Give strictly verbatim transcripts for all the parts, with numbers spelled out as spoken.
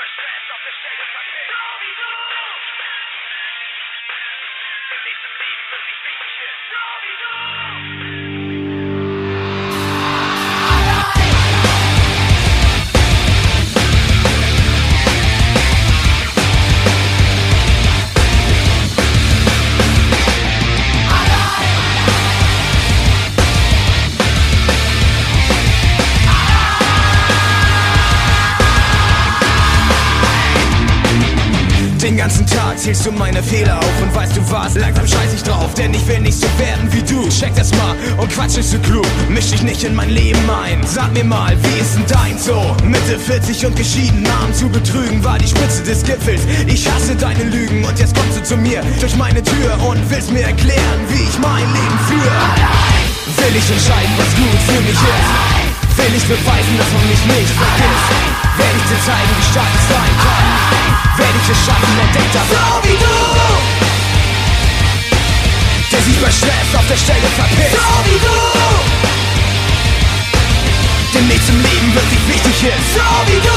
über Stress auf der Stelle verpisst. So wie du! Im nächsten Leben wirklich wichtig ist. So wie du! Den ganzen Tag zählst du meine Fehler auf und weißt du was, langsam scheiß ich drauf, denn ich will nicht so werden wie du. Check das mal und Quatsch ist so klug, misch dich nicht in mein Leben ein. Sag mir mal, wie ist denn dein so? Mitte vierzig und geschieden, Arm zu betrügen war die Spitze des Gipfels. Ich hasse deine Lügen und jetzt kommst du zu mir durch meine Tür und willst mir erklären, wie ich mein Leben führe. Will ich entscheiden, was gut für mich ist? Will ich beweisen, dass man mich nicht vergisst? Werde ich dir zeigen, wie stark ich sein kann? Werde ich es schaffen, entdeckt das so wie du, der sich bei Stress auf der Stelle verpisst. So wie du, dem nichts im Leben wirklich wichtig ist. So wie du,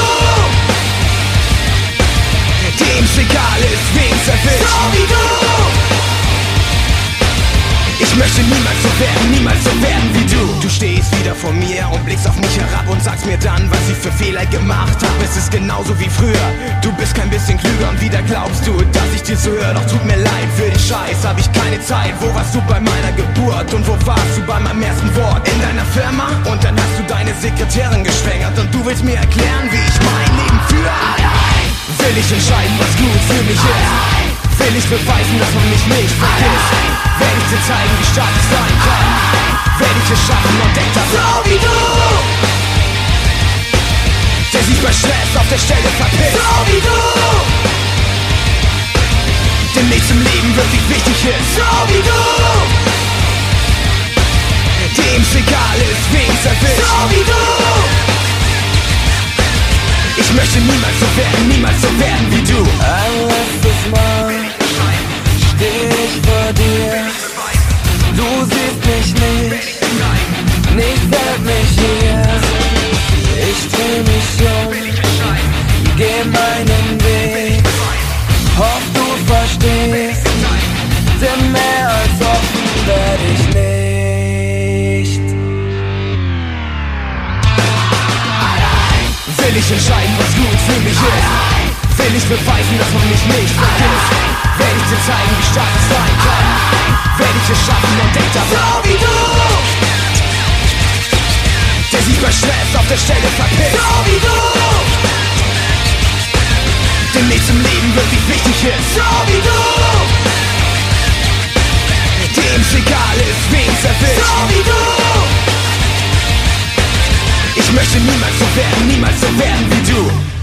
dem's egal ist, wem's erwischt. So wie du, ich möchte niemals so werden, niemals so werden wie du. Du stehst wieder vor mir und blickst auf mich herab und sagst mir dann, was ich für Fehler gemacht hab. Es ist genauso wie früher, du bist kein bisschen klüger und wieder glaubst du, dass ich dir zuhöre. Doch tut mir leid, für den Scheiß hab ich keine Zeit. Wo warst du bei meiner Geburt und wo warst du bei meinem ersten Wort? In deiner Firma? Und dann hast du deine Sekretärin geschwängert und du willst mir erklären, wie ich mein Leben führe. Will ich entscheiden, was gut für mich ist? Will ich beweisen, dass man mich nicht vergisst? Werde ich dir zeigen, wie stark ich sein kann? Werde ich es schaffen und denk das so wie du, der sich bei Stress auf der Stelle verpisst. So wie du, dem nichts im Leben wirklich wichtig ist. So wie du, dem's egal ist, wem's erwischt. So wie du, ich möchte niemals so werden, niemals so werden wie du. Ein letztes Mal steh ich vor dir. Du siehst mich nicht, nichts hält mich hier. Ich dreh mich um, geh meinen Weg. Hoff du verstehst, denn mehr als offen werd ich nicht. Will ich entscheiden, was gut für mich ist? Will ich beweisen, dass man mich nicht vergisst? Werde ich dir zeigen, wie stark ich sein kann? Werde ich es schaffen, entdeckt das so wie du, der sich bei Stress auf der Stelle verpisst. So wie du, dem nichts im Leben wirklich wichtig ist. So wie du, dem's egal ist, wem's erwischt. So wie du, ich möchte niemals so werden, niemals so werden wie du.